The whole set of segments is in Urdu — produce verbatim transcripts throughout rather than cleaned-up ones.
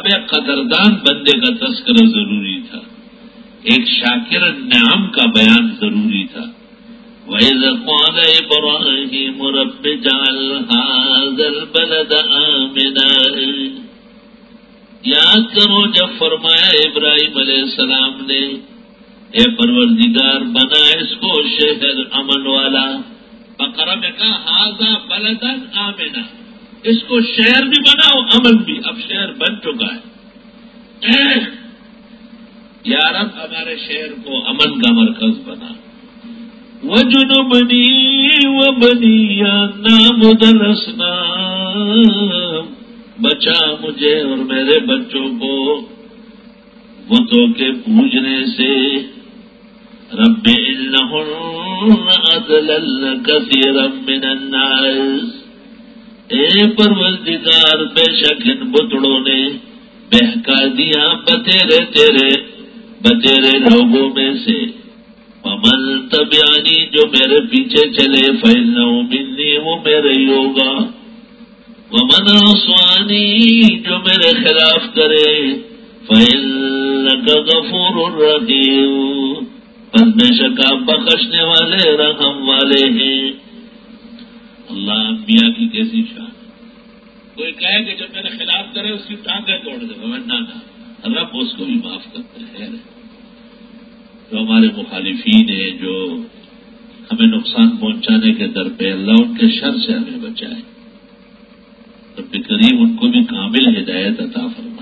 میں قدردان بندے کا تذکرہ ضروری تھا، ایک شاکر نعم کا بیان ضروری تھا۔ وَإِذْ قَالَ إِبْرَاهِيمُ رَبِّ اجْعَلْ هَٰذَا الْبَلَدَ آمِنًا، یاد کرو جب فرمایا ابراہیم علیہ السلام نے، اے پروردگار بنا اس کو شہر امن والا۔ بقرہ میں کہا ہاذا بلدن آمنا، اس کو شہر بھی بناؤ امن بھی، اب شہر بن چکا ہے۔ یا رب ہمارے شہر کو امن کا مرکز بنا۔ وَجُنُبْنِي وَبَنِيَّ أَن نَّعْبُدَ الْأَصْنَامَ، بچا مجھے اور میرے بچوں کو بتوں کے پوجنے سے۔ رب انہن اضللن کثیرا من الناس، اے پروردگار بے شک ان بتڑوں نے بہکا دیا بتیرے تیرے بتیرے لوگوں میں سے۔ ومن تبعنی، جو میرے پیچھے چلے، فإنہ منی، وہ میرے ہی ہوگا۔ ومن عصانی، جو میرے خلاف کرے، فإنک غفور رحیم، پس بے شک آپ بخشنے والے رحم والے ہیں۔ اللہ انبیاء کی کیسی شان ہے۔ کوئی کہے کہ جب میرے خلاف کرے اس کی ٹانگیں توڑ دے، ورنہ نہ رب اس کو بھی معاف کرتے ہیں۔ جو ہمارے مخالفین ہیں، جو ہمیں نقصان پہنچانے کے در پہ، اللہ ان کے شر سے ہمیں بچائے۔ رب کریم ان کو بھی کامل ہدایت عطا فرمائے۔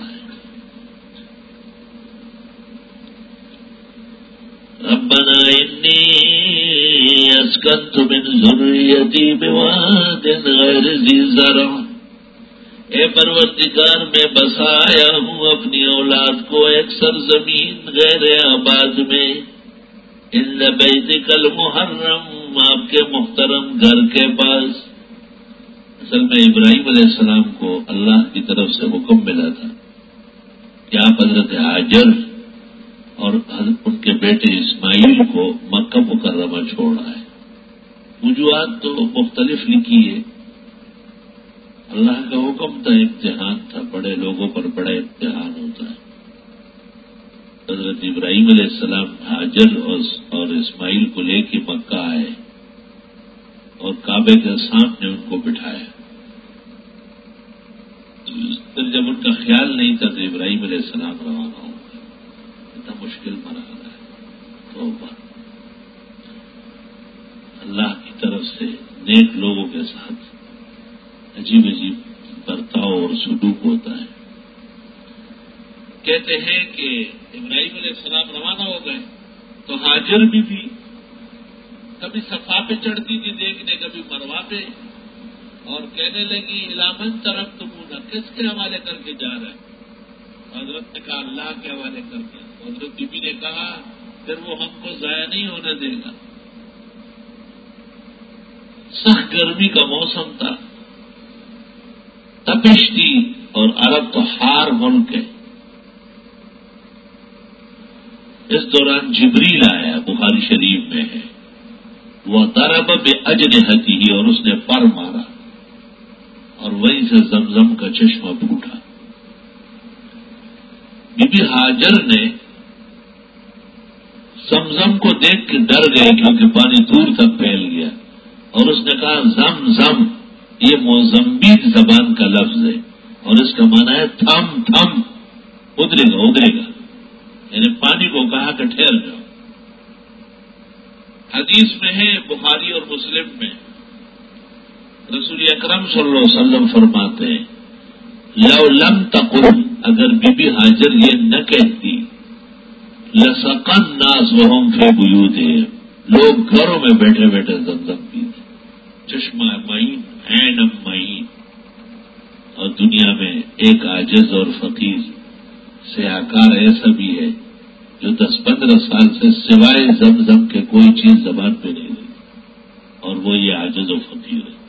ربنا انی اسکنت من ذریتی بواد غیر ذی زرع، اے پروردگار میں بسایا ہوں اپنی اولاد کو ایک سرزمین غیر آباد میں، ان بیتک المحرم، آپ کے محترم گھر کے پاس۔ اصل میں ابراہیم علیہ السلام کو اللہ کی طرف سے حکم ملا تھا کہ آپ حضرت ہاجر اور ان کے بیٹے اسماعیل کو مکہ مکرمہ چھوڑا ہے۔ وجوہات تو مختلف لکھی ہے، اللہ کا حکم تھا، امتحان تھا، بڑے لوگوں پر بڑا امتحان ہوتا ہے۔ حضرت ابراہیم علیہ السلام ہاجر اور اسماعیل کو لے کے مکہ آئے اور کعبے کے سامنے ان کو بٹھایا۔ پھر جب ان کا خیال نہیں تھا تو ابراہیم علیہ السلام روانہ ہو گئے۔ اتنا مشکل مرحلہ ہے، توبہ اللہ کی طرف سے نیک لوگوں کے ساتھ عجیب عجیب برتاؤ اور سلوک ہوتا ہے۔ کہتے ہیں کہ ابراہیم علیہ السلام روانہ ہو گئے تو ہاجر بھی بھی کبھی صفا پہ چڑھتی تھی دیکھنے، کبھی مروا پہ، اور کہنے لگی الامن طرف تمہنا، کس کے حوالے کر کے جا رہا ہے؟ حضرت نے کہا اللہ کے حوالے کر کے۔ حضرت بی بی نے کہا پھر وہ ہم کو ضائع نہیں ہونے دے گا۔ سخت گرمی کا موسم تھا، تپش تھی، اور عرب تو ہار ملک ہے۔ اس دوران جبریل آیا، بخاری شریف میں ہے، وہ ضرب باجنحتہ، اور اس نے پر مارا اور وہیں سے زمزم کا چشمہ پھوٹا۔ بی بی ہاجر نے زمزم کو دیکھ کے ڈر گئے کیونکہ پانی دور تک پھیل گیا، اور اس نے کہا زم زم، یہ موزمبیق زبان کا لفظ ہے اور اس کا معنی ہے تھم تھم، ادرے گا ادرے گا، یعنی پانی کو کہا کہ ٹھہر جاؤ۔ حدیث میں ہے بخاری اور مسلم میں، رسول اکرم صلی اللہ علیہ وسلم فرماتے ہیں لو لم تقل، اگر بی بی ہاجر یہ نہ کہتی، لسقى الناس وهم في بيوتهم، لوگ گھروں میں بیٹھے بیٹھے زمزم پیتے، چشمہ معین عین معین۔ اور دنیا میں ایک عاجز اور فقیر سیاکار ایسا بھی ہے جو دس پندرہ سال سے سوائے زمزم کے کوئی چیز زبان پہ نہیں رہی، اور وہ یہ عاجز و فقیر ہے۔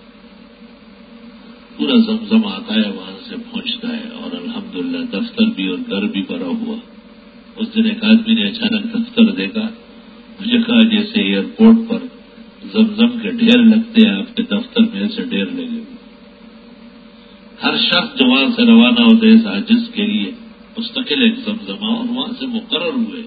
پورا زمزم آتا ہے، وہاں سے پہنچتا ہے، اور الحمدللہ دفتر بھی اور گھر بھی بھرا ہوا۔ اس دن ایک آدمی نے اچانک دفتر دیکھا، مجھے کہا جیسے ایئرپورٹ پر زمزم کے ڈھیر لگتے ہیں، آپ کے دفتر میں ایسے ڈھیر لگے ہوئے۔ ہر شخص جو وہاں سے روانہ ہوتے ہیں اس حاجز کے لیے مستقل ایک زمزمہ اور وہاں سے مقرر ہوئے.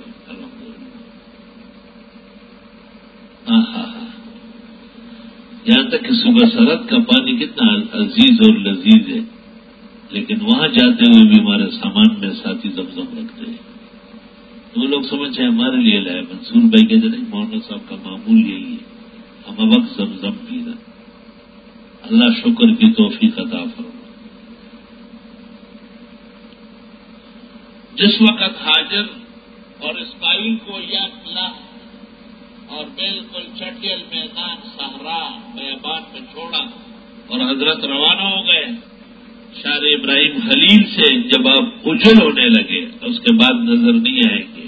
ہاں ہاں ہاں یہاں تک کہ صبح سرد کا پانی کتنا عزیز اور لذیذ ہے، لیکن وہاں جاتے ہوئے بھی ہمارے سامان میں ساتھی زمزم رکھتے ہیں. تو وہ لوگ سمجھے ہمارے لیے لائے. منصور بھائی کہتے نہیں، مولانا صاحب کا معمول یہی ہے، ہم وقت زمزم پینا. اللہ شکر کی توفیق عطا فرمائے. جس وقت حاجر اور اسماعیل کو یا کلا اور بالکل چٹیل میدان صحرا بیابان میں چھوڑا اور حضرت روانہ ہو گئے، شار ابراہیم خلیل سے جب آپ اجل ہونے لگے تو اس کے بعد نظر نہیں آئیں گے،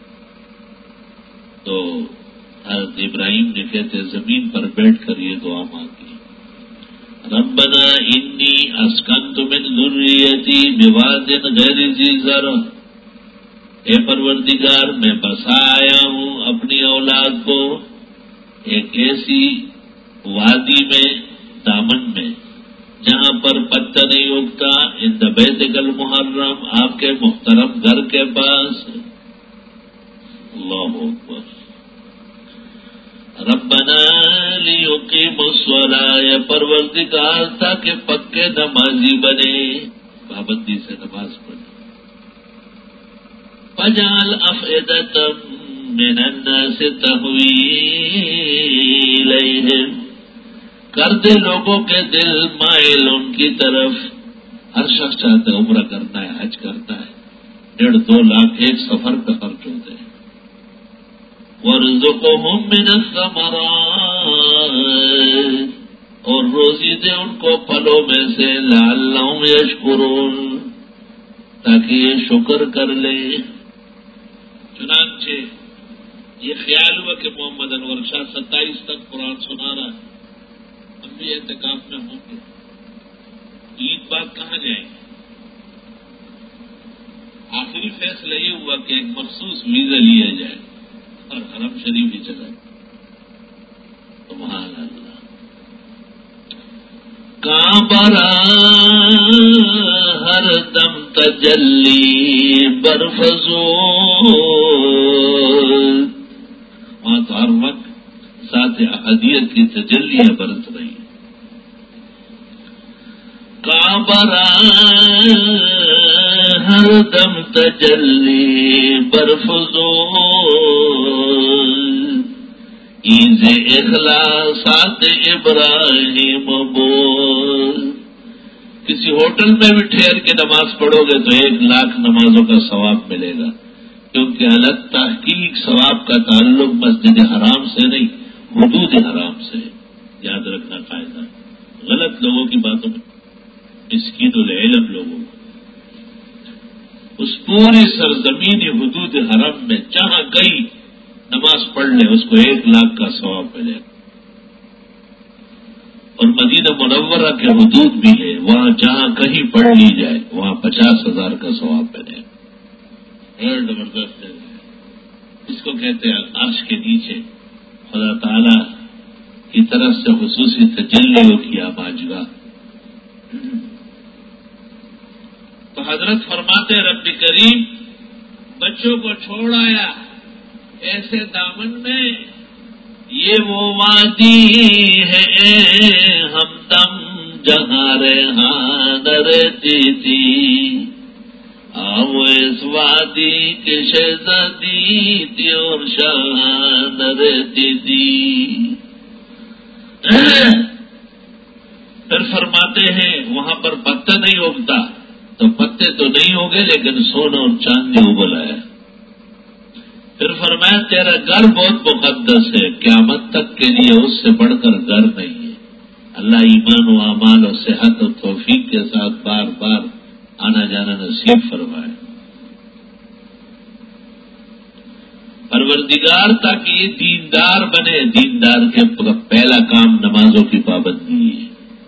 تو حضرت ابراہیم نے کہتے زمین پر بیٹھ کر یہ دعا مانگی، ربنا انی اسکنت من ذریتی بواد غیر ذی زرع، اے پروردگار میں بسا آیا ہوں اپنی اولاد کو ایک ایسی وادی میں، دامن میں، جہاں پر پتا نہیں اگتا، ان بیتک المحرم، آپ کے محترم گھر کے پاس. اللہ اکبر. ربنا لیقیموا الصلاۃ، پروردگار تاکہ پکے نمازی بنے، پابندی سے نماز پڑھے. فجعل افئدۃ من الناس تهوی الیہم، کر دے لوگوں کے دل مائل ان کی طرف. ہر شخص چاہتا ہے عمرہ کرنا ہے، حج کرنا ہے، ڈیڑھ دو لاکھ ایک سفر پہ خرچ ہوتے ہیں. وَارْزُقْهُم مِّنَ الثَّمَرَاتِ، اور روزی دے ان کو پھلوں میں سے، لَعَلَّهُمْ يَشْكُرُونَ، تاکہ یہ شکر کر لیں. چنانچہ یہ خیال ہوا کہ محمد انور شاہ ستائیس تک قرآن سنا رہا ہے، ہم بھی اعتکاف میں ہوں گے، عید بعد کہاں جائیں گے؟ آخری فیصلہ یہ ہوا کہ ایک مخصوص ویزا لیا جائے اور حرم شریف ہی چلا جائے. سبحان اللہ. کعبہ ہر دم تجلی برفزو، وہاں تو ہر وقت ذات احدیت کی تجلیاں برس رہی ہیں. کعبہ ہر دم تجلی برفزو، عید اخلاصات ابراہیم بول. کسی ہوٹل میں بھی ٹھہر کے نماز پڑھو گے تو ایک لاکھ نمازوں کا ثواب ملے گا، کیونکہ الگ تحقیق ثواب کا تعلق مسجد حرام سے نہیں، حدود حرام سے. یاد رکھنا قاعدہ، غلط لوگوں کی باتوں میں مسکین العلم لوگوں کو اس پوری سرزمین حدود حرم میں جہاں گئی نماز پڑھ لے اس کو ایک لاکھ کا ثواب ملے گا. اور مدینہ منورہ کے حدود بھی ہے، وہاں جہاں کہیں پڑھ لی جائے وہاں پچاس ہزار کا ثواب ملے گا. بڑا زبردست ہے. اس کو کہتے ہیں عرش کے نیچے خدا تعالی کی طرف سے خصوصی تجلیوں کی آماجگاہ. تو حضرت فرماتے رب کریم بچوں کو چھوڑ آیا ایسے دامن میں، یہ وہ وادی ہے اے ہمدم جہاں ریحان رہتی تھی، آؤ اس وادی کی شہزادی تھی اور شان رہتی تھی. پھر فرماتے ہیں وہاں پر پتا نہیں اگتا، تو پتے تو نہیں ہوگے لیکن سونا اور چاندی اگل ہے. پھر فرمایا تیرا گھر بہت مقدس ہے، قیامت تک کے لیے اس سے بڑھ کر گھر نہیں ہے. اللہ ایمان و اعمال و صحت و توفیق کے ساتھ بار بار آنا جانا نصیب فرمائے. پروردگار تاکہ یہ دیندار بنے، دیندار کے پہلا کام نمازوں کی پابندی ہے.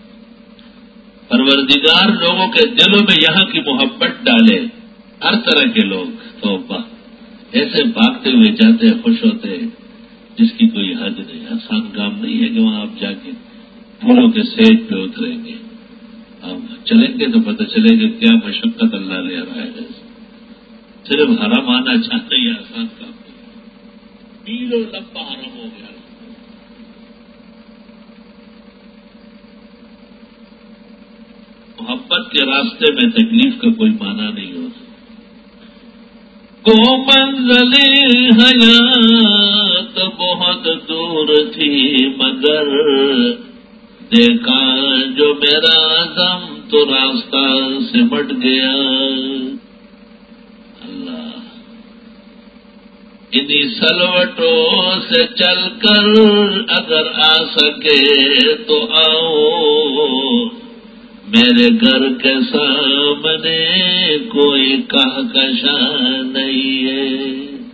پروردگار لوگوں کے دلوں میں یہاں کی محبت ڈالے. ہر طرح کے لوگ توبہ ایسے بھاگتے ہوئے جاتے ہیں، خوش ہوتے ہیں جس کی کوئی حد نہیں. آسان کام نہیں ہے کہ وہاں آپ جا کے پھولوں کے سیج پہ اتریں گے. اب چلیں گے تو پتہ چلے گا کیا مشقت اللہ لے رہا ہے. صرف حرم آنا چاہتے ہی آسان کام نہیں، میلوں لمبا حرم ہو گیا. محبت کے راستے میں تکلیف کا کوئی معنی نہیں ہوتا. کو منزلی حیات بہت دور تھی مگر دیکھا جو میرا عزم تو راستہ سمٹ گیا. اللہ انہی سلوٹوں سے چل کر اگر آ سکے تو آؤ، میرے گھر کے سامنے کوئی کہکشاں نہیں ہے.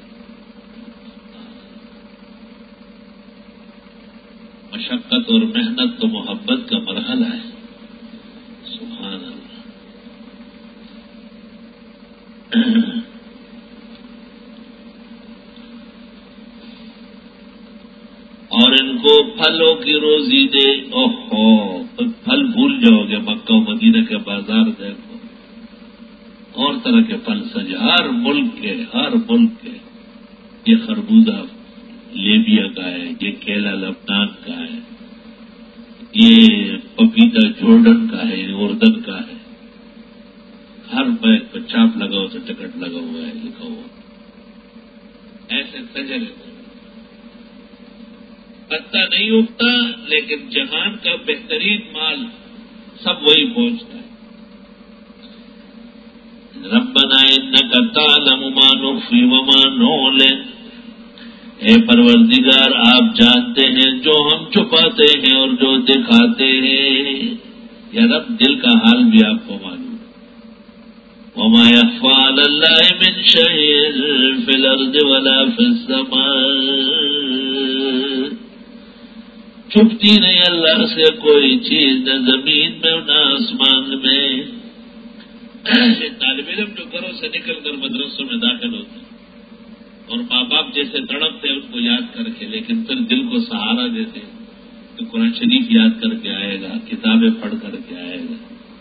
مشقت اور محنت تو محبت کا مرحلہ ہے. سبحان اللہ. اور ان کو پھلوں کی روزی دے. اوہو پھل بھول جاؤ گے. مکہ و مدینہ کے بازار دیکھو، اور طرح کے پھل سجے ہر ملک کے ہر ملک کے. یہ خربوزہ لیبیا کا ہے، یہ کیلا لبنان کا ہے، یہ پپیتا جورڈن کا ہے، یہ اردن کا ہے. ہر بیگ پر چاپ لگا ہو تو ٹکٹ لگا ہوا ہے، لکھا ہوا. ایسے سجے رہتے. پتا نہیں اگتا لیکن جہان کا بہترین مال سب وہی پہنچتا ہے. ربنا انک تعلم ما نخفی وما نعلن. اے پروردگار آپ جانتے ہیں جو ہم چھپاتے ہیں اور جو دکھاتے ہیں. یا رب دل کا حال بھی آپ کو معلوم. وما يخفى على الله من شيء في الارض ولا في السماء. چھپتی نہیں اللہ سے کوئی چیز، نہ زمین میں نہ آسمان میں. طالب علم جو گھروں سے نکل کر مدرسوں میں داخل ہوتے ہیں اور ماں باپ جیسے تڑپتے ہیں ان کو یاد کر کے، لیکن پھر دل کو سہارا دیتے کہ قرآن شریف یاد کر کے آئے گا، کتابیں پڑھ کر کے آئے گا.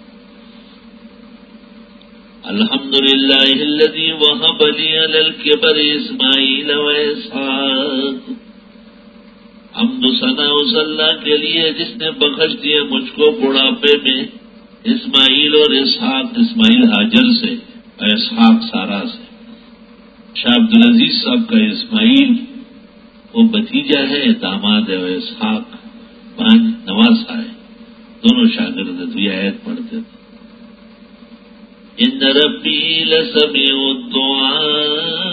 الحمدللہ الذی وہب لی علی الکبر اسماعیل و اسحاق. حمد و ثنا اس اللہ کے لیے جس نے بخش دیا مجھ کو بڑھاپے میں اسماعیل اور اسحاق. اسماعیل ہاجر سے اور اسحاق سارا سے. شاہ عبدالعزیز صاحب کا اسماعیل وہ بھتیجا ہے، داماد ہے، اور اسحاق پانچ نواسا ہے. دونوں شاگرد دوی آیت پڑھتے تھے. ان ربی لسمیع الدعاء.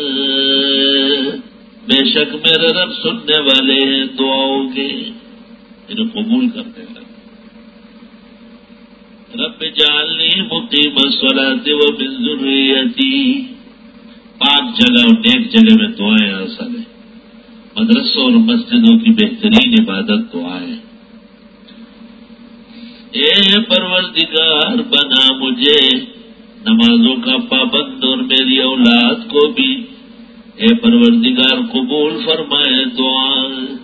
بے شک میرے رب سننے والے ہیں دعاؤں کے، انہیں قبول کرتے ہیں. رب جعلنی مقیم الصلاۃ ومن ذریتی. پاک جگہ اور نیک جگہ میں دعائیں اصل ہیں. مدرسوں اور مسجدوں کی بہترین عبادت دعائیں. اے پروردگار بنا مجھے نمازوں کا پابند اور میری اولاد کو بھی. اے پروردگار قبول فرمائے دعا.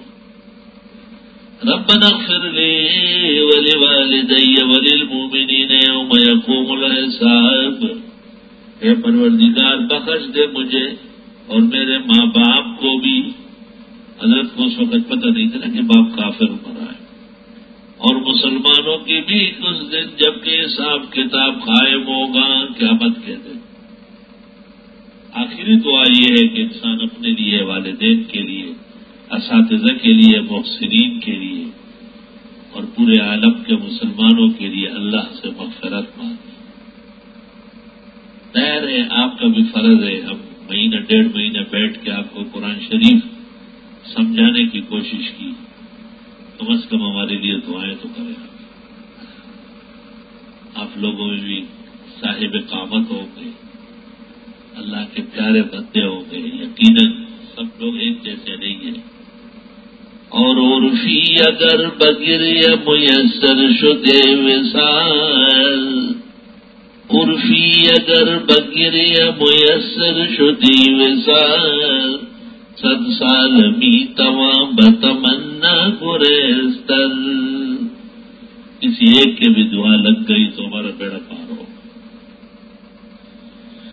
ربنا اغفر لی ولوالدی وللمؤمنین یوم یقوم الحساب. اے پروردگار بخش دے مجھے اور میرے ماں باپ کو بھی. حضرت کو اس وقت پتہ نہیں تھا کہ باپ کافر مرا ہے. اور مسلمانوں کی بھی اس دن جبکہ حساب کتاب قائم ہوگا قیامت کے دن. آخری دعا یہ ہے کہ انسان اپنے لیے، والدین کے لیے، اساتذہ کے لیے، محسنین کے لیے اور پورے عالم کے مسلمانوں کے لیے اللہ سے مغفرت مانگے. خیر ہے آپ کا بھی فرض ہے. ہم مہینہ ڈیڑھ مہینہ بیٹھ کے آپ کو قرآن شریف سمجھانے کی کوشش کی. کم از کم ہمارے لیے دعائیں تو کریں. آپ لوگوں میں بھی صاحب قامت ہو گئے، اللہ کے پیارے بندے ہو گئے. یقیناً سب لوگ ایک جیسے نہیں ہیں. اور عرفی اگر بگر یا میسر شدے وصال. عرفی اگر بگر یا میسر شدی وصال. صد سال می تمام بتمنا گریستن. کسی ایک کے بھی دعا لگ گئی تو ہمارا بیڑا پار